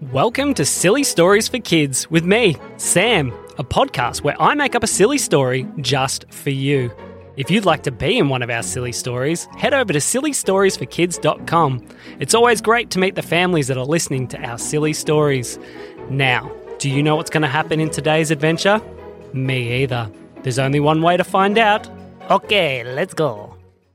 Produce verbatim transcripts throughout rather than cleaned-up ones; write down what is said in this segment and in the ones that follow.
Welcome to Silly Stories for Kids with me, Sam, a podcast where I make up a silly story just for you. If you'd like to be in one of our silly stories, head over to silly stories for kids dot com. It's always great to meet the families that are listening to our silly stories. Now, do you know what's going to happen in today's adventure? Me either. There's only one way to find out. Okay, let's go.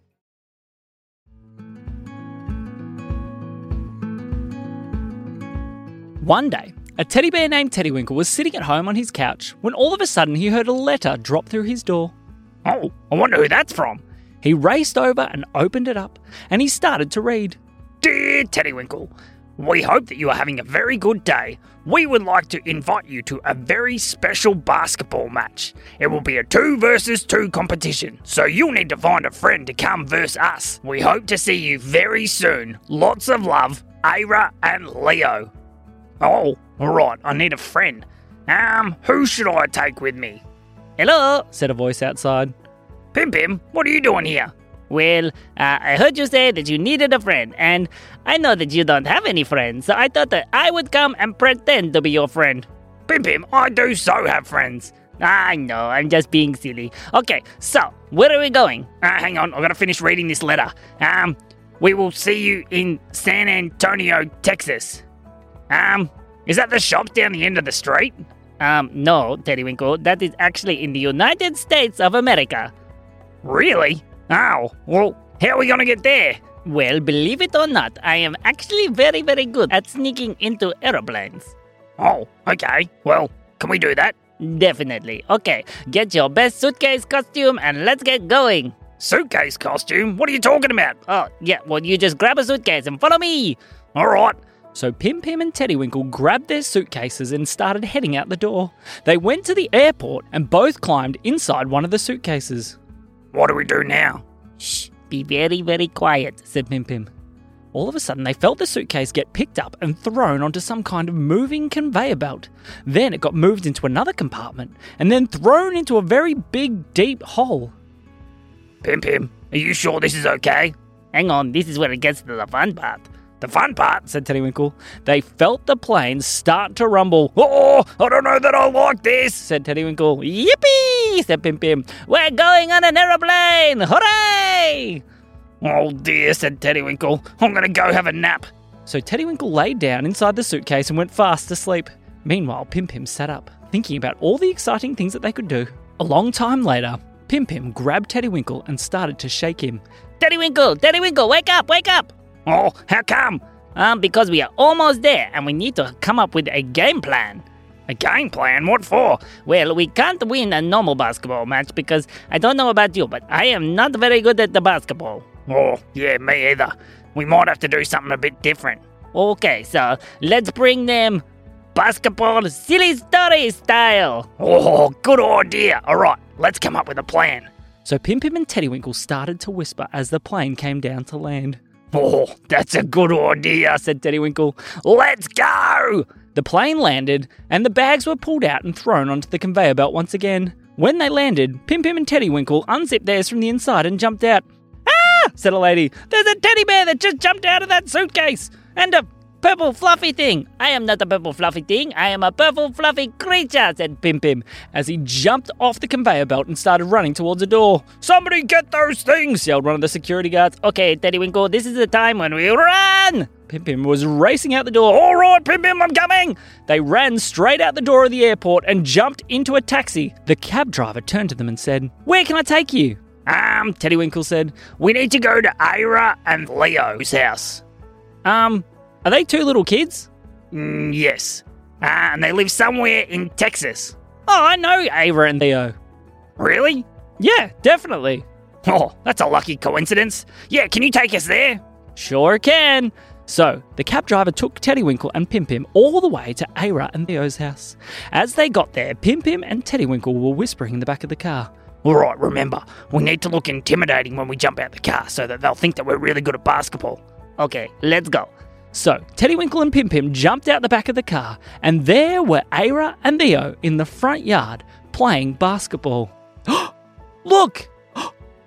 One day, a teddy bear named Teddywinkle was sitting at home on his couch when all of a sudden he heard a letter drop through his door. Oh, I wonder who that's from. He raced over and opened it up, and he started to read. Dear Teddywinkle, we hope that you are having a very good day. We would like to invite you to a very special basketball match. It will be a two versus two competition, so you'll need to find a friend to come versus us. We hope to see you very soon. Lots of love, Ira and Leo. Oh, alright, I need a friend. Um, who should I take with me? Hello, said a voice outside. Pim Pim, what are you doing here? Well, uh, I heard you say that you needed a friend, and I know that you don't have any friends, so I thought that I would come and pretend to be your friend. Pim Pim, I do so have friends. I know, I'm just being silly. Okay, so, where are we going? Uh, hang on, I've got to finish reading this letter. Um, we will see you in San Antonio, Texas. Um, is that the shop down the end of the street? Um, no, Teddywinkle, that is actually in the United States of America. Really? Oh, well, how are we going to get there? Well, believe it or not, I am actually very, very good at sneaking into aeroplanes. Oh, okay. Well, can we do that? Definitely. Okay, get your best suitcase costume and let's get going. Suitcase costume? What are you talking about? Oh, yeah, well, you just grab a suitcase and follow me. All right. So Pim Pim and Teddywinkle grabbed their suitcases and started heading out the door. They went to the airport and both climbed inside one of the suitcases. What do we do now? Shh, be very, very quiet, said Pim Pim. All of a sudden, they felt the suitcase get picked up and thrown onto some kind of moving conveyor belt. Then it got moved into another compartment and then thrown into a very big, deep hole. Pim Pim, are you sure this is okay? Hang on, this is where it gets to the fun part. The fun part, said Teddywinkle. They felt the plane start to rumble. Oh, I don't know that I like this, said Teddywinkle. Yippee, said Pim Pim. We're going on an aeroplane! Hooray! Oh dear, said Teddywinkle. I'm going to go have a nap. So Teddywinkle laid down inside the suitcase and went fast asleep. Meanwhile, Pim Pim sat up, thinking about all the exciting things that they could do. A long time later, Pim Pim grabbed Teddywinkle and started to shake him. Teddywinkle, Teddywinkle, wake up, wake up! Oh, how come? Um, because we are almost there and we need to come up with a game plan. A game plan? What for? Well, we can't win a normal basketball match because I don't know about you, but I am not very good at the basketball. Oh, yeah, me either. We might have to do something a bit different. Okay, so let's bring them basketball silly story style. Oh, good idea. All right, let's come up with a plan. So Pim Pim and Teddywinkle started to whisper as the plane came down to land. Oh, that's a good idea, said Teddywinkle. Let's go! The plane landed, and the bags were pulled out and thrown onto the conveyor belt once again. When they landed, Pim Pim and Teddywinkle unzipped theirs from the inside and jumped out. Ah! Said a lady. There's a teddy bear that just jumped out of that suitcase! And a purple fluffy thing. I am not a purple fluffy thing. I am a purple fluffy creature, said Pim Pim, as he jumped off the conveyor belt and started running towards a door. Somebody get those things, yelled one of the security guards. Okay, Teddywinkle, this is the time when we run! Pim Pim was racing out the door. All right, Pim Pim, I'm coming! They ran straight out the door of the airport and jumped into a taxi. The cab driver turned to them and said, "Where can I take you?" Um, Teddywinkle said, we need to go to Ira and Leo's house. Um... Are they two little kids? Mm, yes. Uh, and they live somewhere in Texas. Oh, I know Ira and Leo. Really? Yeah, definitely. Oh, that's a lucky coincidence. Yeah, can you take us there? Sure can. So, the cab driver took Teddywinkle and Pim Pim all the way to Ira and Leo's house. As they got there, Pim Pim and Teddywinkle were whispering in the back of the car. All right, remember, we need to look intimidating when we jump out the car so that they'll think that we're really good at basketball. Okay, let's go. So, Teddywinkle and Pim Pim jumped out the back of the car, and there were Ira and Leo in the front yard playing basketball. Look!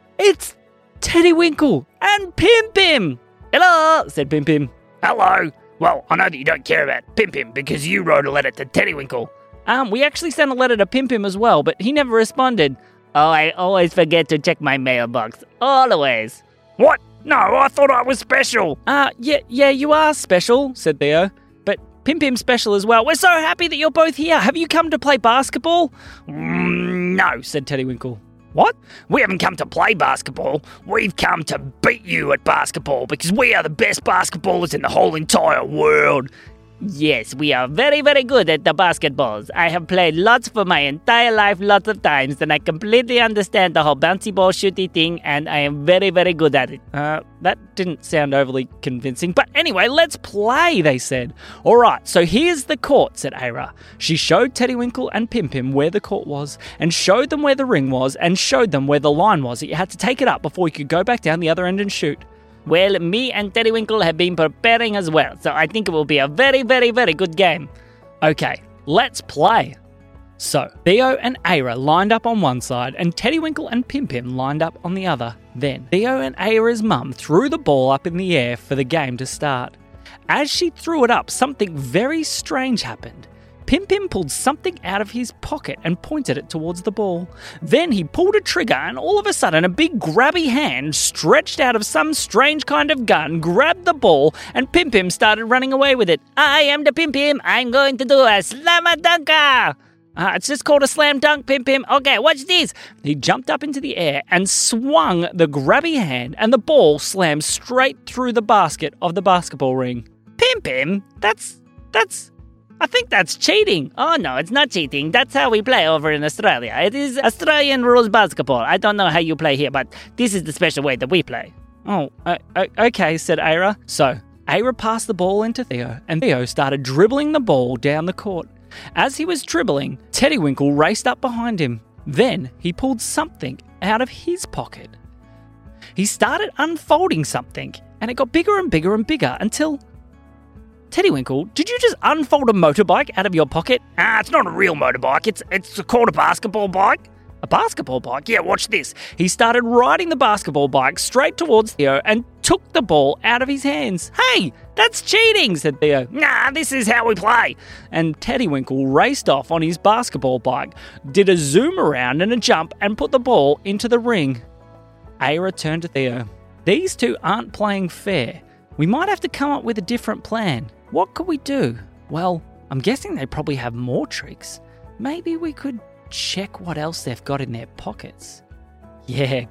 It's Teddywinkle and Pim Pim! Hello, said Pim Pim. Hello. Well, I know that you don't care about Pim Pim because you wrote a letter to Teddywinkle. Um, we actually sent a letter to Pim Pim as well, but he never responded. Oh, I always forget to check my mailbox. Always. What? No, I thought I was special. Uh, yeah, yeah, you are special, said Theo. But Pim Pim's special as well. We're so happy that you're both here. Have you come to play basketball? Mm, no, said Teddywinkle. What? We haven't come to play basketball. We've come to beat you at basketball because we are the best basketballers in the whole entire world. Yes, we are very, very good at the basketballs. I have played lots for my entire life, lots of times, and I completely understand the whole bouncy ball shooty thing, and I am very, very good at it. Uh, that didn't sound overly convincing. But anyway, let's play, they said. All right, so here's the court, said Aira. She showed Teddywinkle and Pim Pim where the court was, and showed them where the ring was, and showed them where the line was that you had to take it up before you could go back down the other end and shoot. Well, me and Teddywinkle have been preparing as well, so I think it will be a very, very, very good game. Okay, let's play. So, Theo and Aira lined up on one side, and Teddywinkle and Pim Pim lined up on the other. Then, Theo and Aira's mum threw the ball up in the air for the game to start. As she threw it up, something very strange happened. Pim Pim pulled something out of his pocket and pointed it towards the ball. Then he pulled a trigger and all of a sudden a big grabby hand stretched out of some strange kind of gun, grabbed the ball, and Pim Pim started running away with it. I am the Pim Pim. I'm going to do a slammer dunker. Uh, it's just called a slam dunk, Pim Pim. Okay, watch this. He jumped up into the air and swung the grabby hand, and the ball slammed straight through the basket of the basketball ring. Pim Pim? That's... that's... I think that's cheating. Oh, no, it's not cheating. That's how we play over in Australia. It is Australian rules basketball. I don't know how you play here, but this is the special way that we play. Oh, uh, okay, said Aira. So, Aira passed the ball into Theo, and Theo started dribbling the ball down the court. As he was dribbling, Teddywinkle raced up behind him. Then, he pulled something out of his pocket. He started unfolding something, and it got bigger and bigger and bigger until... Teddywinkle, did you just unfold a motorbike out of your pocket? Ah, it's not a real motorbike. It's it's called a basketball bike. A basketball bike? Yeah, watch this. He started riding the basketball bike straight towards Theo and took the ball out of his hands. Hey, that's cheating, said Theo. Nah, this is how we play. And Teddywinkle raced off on his basketball bike, did a zoom around and a jump and put the ball into the ring. Aira turned to Theo. These two aren't playing fair. We might have to come up with a different plan. What could we do? Well, I'm guessing they probably have more tricks. Maybe we could check what else they've got in their pockets. Yeah.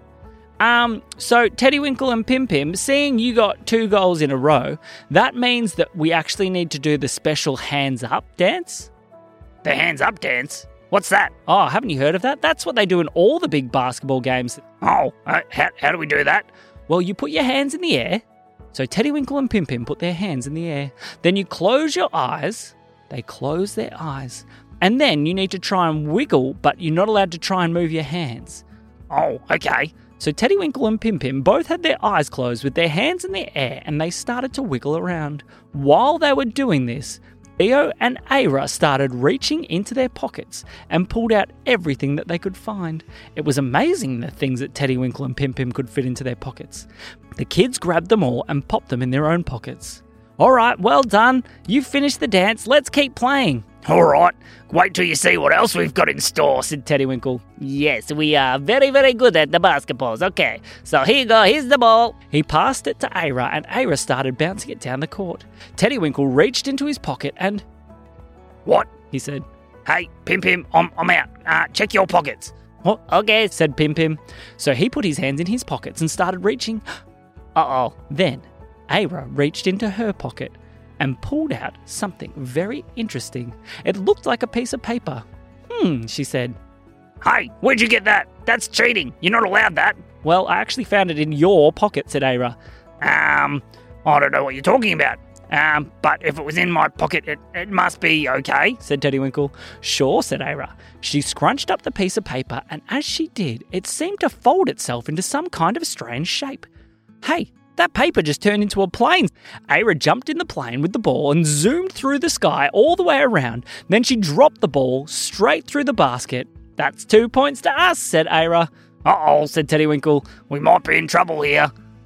Um, so Teddywinkle and Pim Pim, seeing you got two goals in a row, that means that we actually need to do the special hands up dance. The hands up dance? What's that? Oh, haven't you heard of that? That's what they do in all the big basketball games. Oh, uh, how, how do we do that? Well, you put your hands in the air. So Teddywinkle and Pim Pim put their hands in the air. Then you close your eyes. They close their eyes. And then you need to try and wiggle, but you're not allowed to try and move your hands. Oh, okay. So Teddywinkle and Pim Pim both had their eyes closed with their hands in the air, and they started to wiggle around. While they were doing this, Theo and Aira started reaching into their pockets and pulled out everything that they could find. It was amazing the things that Teddywinkle and Pim Pim could fit into their pockets. The kids grabbed them all and popped them in their own pockets. All right, well done. You've finished the dance. Let's keep playing. All right, wait till you see what else we've got in store, said Teddywinkle. Yes, we are very, very good at the basketballs. Okay, so here you go, here's the ball. He passed it to Aira, and Aira started bouncing it down the court. Teddywinkle reached into his pocket and... What? He said. Hey, Pim Pim, I'm, I'm out. Uh, check your pockets. What? Okay, said Pim Pim. So he put his hands in his pockets and started reaching. Uh-oh. Then Aira reached into her pocket and pulled out something very interesting. It looked like a piece of paper. Hmm, she said. Hey, where'd you get that? That's cheating. You're not allowed that. Well, I actually found it in your pocket, said Aira. Um, I don't know what you're talking about. Um, but if it was in my pocket, it, it must be okay, said Teddywinkle. Sure, said Aira. She scrunched up the piece of paper, and as she did, it seemed to fold itself into some kind of strange shape. Hey, that paper just turned into a plane. Aira jumped in the plane with the ball and zoomed through the sky all the way around. Then she dropped the ball straight through the basket. That's two points to us, said Aira. Uh-oh, said Teddywinkle. We might be in trouble here.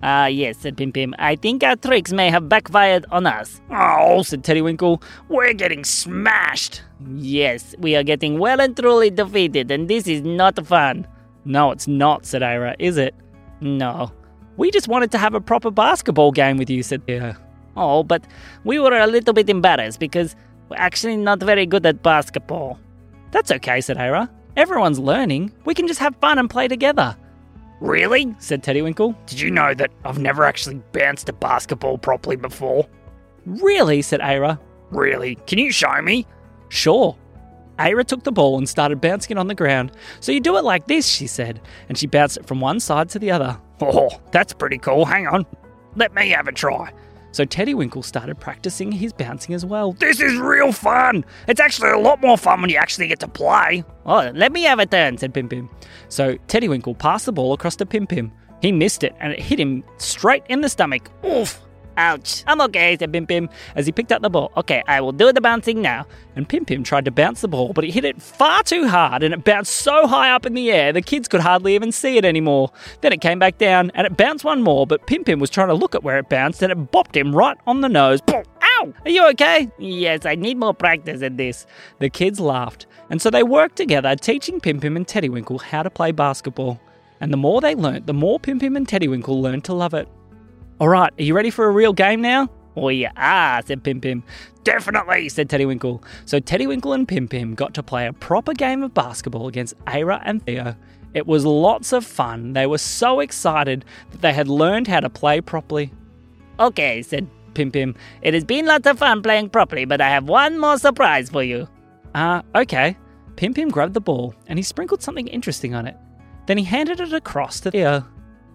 Ah, yes, said Pim Pim. I think our tricks may have backfired on us. Oh, said Teddywinkle. We're getting smashed. Yes, we are getting well and truly defeated, and this is not fun. No, it's not, said Aira, is it? No. We just wanted to have a proper basketball game with you, said Theo. Oh, but we were a little bit embarrassed because we're actually not very good at basketball. That's okay, said Aira. Everyone's learning. We can just have fun and play together. Really? Said Teddywinkle. Did you know that I've never actually bounced a basketball properly before? Really? Said Aira. Really? Can you show me? Sure. Aira took the ball and started bouncing it on the ground. So you do it like this, she said, and she bounced it from one side to the other. Oh, that's pretty cool. Hang on. Let me have a try. So Teddywinkle started practicing his bouncing as well. This is real fun. It's actually a lot more fun when you actually get to play. Oh, let me have a turn, said Pim Pim. So Teddywinkle passed the ball across to Pim Pim. He missed it and it hit him straight in the stomach. Oof. Ouch. I'm okay, said Pim Pim as he picked up the ball. Okay, I will do the bouncing now. And Pim Pim tried to bounce the ball, but he hit it far too hard and it bounced so high up in the air the kids could hardly even see it anymore. Then it came back down and it bounced one more, but Pim Pim was trying to look at where it bounced and it bopped him right on the nose. Ow! Are you okay? Yes, I need more practice at this. The kids laughed, and so they worked together, teaching Pim Pim and Teddywinkle how to play basketball. And the more they learnt, the more Pim Pim and Teddywinkle learned to love it. All right, are you ready for a real game now? Oh, yeah, ah, said Pim Pim. Definitely, said Teddywinkle. So Teddywinkle and Pim Pim got to play a proper game of basketball against Aira and Theo. It was lots of fun. They were so excited that they had learned how to play properly. Okay, said Pim Pim. It has been lots of fun playing properly, but I have one more surprise for you. Ah, uh, okay. Pim Pim grabbed the ball and he sprinkled something interesting on it. Then he handed it across to Theo.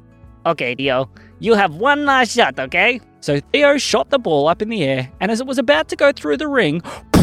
Okay, Theo, you have one last shot, okay? So Theo shot the ball up in the air, and as it was about to go through the ring,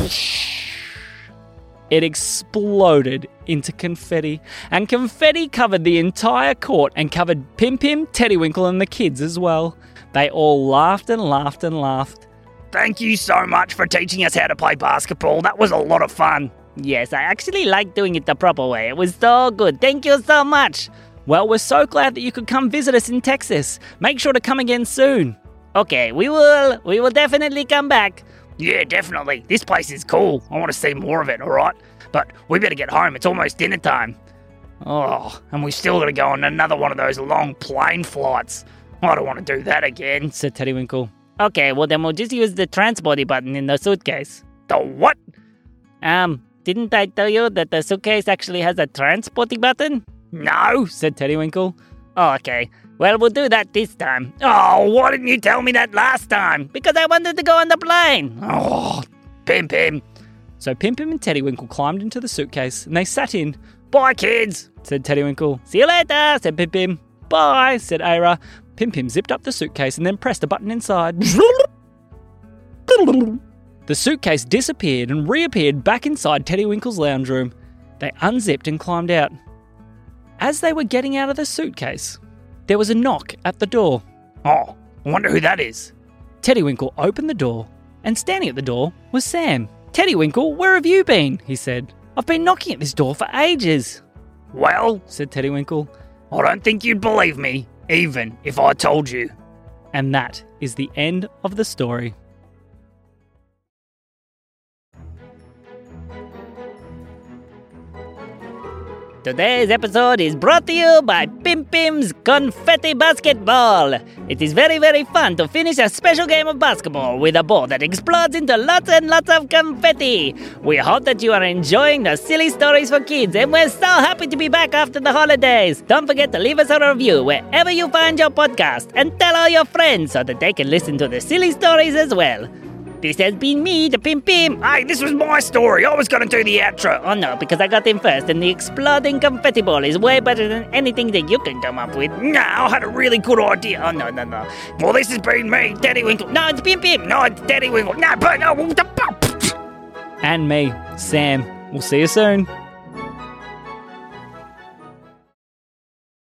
it exploded into confetti, and confetti covered the entire court and covered Pim Pim, Teddywinkle, and the kids as well. They all laughed and laughed and laughed. Thank you so much for teaching us how to play basketball. That was a lot of fun. Yes, I actually like doing it the proper way. It was so good. Thank you so much. Well, we're so glad that you could come visit us in Texas. Make sure to come again soon. Okay, we will. We will definitely come back. Yeah, definitely. This place is cool. I want to see more of it, all right? But we better get home. It's almost dinner time. Oh, and we've still got to go on another one of those long plane flights. I don't want to do that again, said Teddywinkle. Okay, well then we'll just use the transporty button in the suitcase. The what? Um, didn't I tell you that the suitcase actually has a transporty button? No, said Teddywinkle. Oh, okay. Well, we'll do that this time. Oh, why didn't you tell me that last time? Because I wanted to go on the plane. Oh, Pim Pim. So Pim Pim and Teddywinkle climbed into the suitcase and they sat in. Bye, kids, said Teddywinkle. See you later, said Pim Pim. Bye, said Aira. Pim Pim zipped up the suitcase and then pressed a button inside. The suitcase disappeared and reappeared back inside Teddywinkle's lounge room. They unzipped and climbed out. As they were getting out of the suitcase, there was a knock at the door. Oh, I wonder who that is. Teddywinkle opened the door, and standing at the door was Sam. Teddywinkle, where have you been? He said. I've been knocking at this door for ages. Well, said Teddywinkle, I don't think you'd believe me, even if I told you. And that is the end of the story. Today's episode is brought to you by Pim Pim's Confetti Basketball. It is very, very fun to finish a special game of basketball with a ball that explodes into lots and lots of confetti. We hope that you are enjoying the silly stories for kids, and we're so happy to be back after the holidays. Don't forget to leave us a review wherever you find your podcast, and tell all your friends so that they can listen to the silly stories as well. This has been me, the Pim Pim. Hey, this was my story. I was going to do the outro. Oh no, because I got in first, and the exploding confetti ball is way better than anything that you can come up with. No, I had a really good idea. Oh no, no, no. Well, this has been me, Teddywinkle. No, it's Pim Pim. No, it's Teddywinkle. No, but no. And me, Sam. We'll see you soon.